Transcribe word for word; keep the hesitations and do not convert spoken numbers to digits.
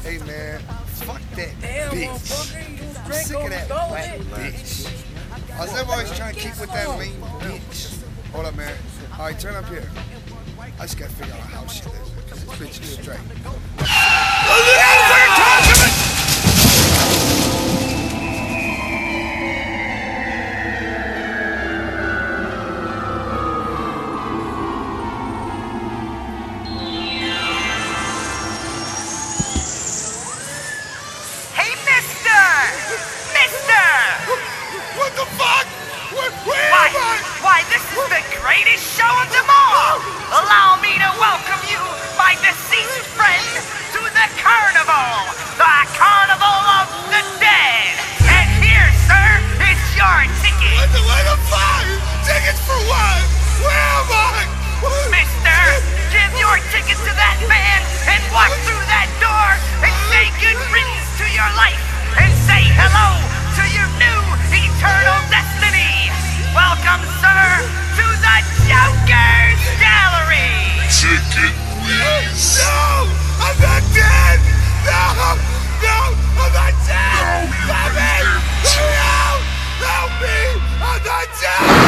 Hey man, fuck that Damn, bitch. motherfucker, you I'm drink sick of on that the black bitch. I was never always trying to keep with that lean bitch. Hold up, man. All right, turn up here. I just gotta figure out how she lives because this bitch is straight. Hey, mister! Mister! What the fuck? Where, where Why, am I? why, this is the greatest show of them all! Allow me to welcome you, my deceased friend, to the carnival! The Carnival of the Dead! And here, sir, is your ticket! What the, what the fuck? Tickets for what? Where am I? Mister, give your ticket to that man and walk through that door and say good riddance to your life and say hello to your new eternal destiny. Welcome, sir, to the Joker's Gallery. Ticket, please. No! I'm not dead! No! No! I'm not dead! Help me! Help me! Help me! I'm not dead!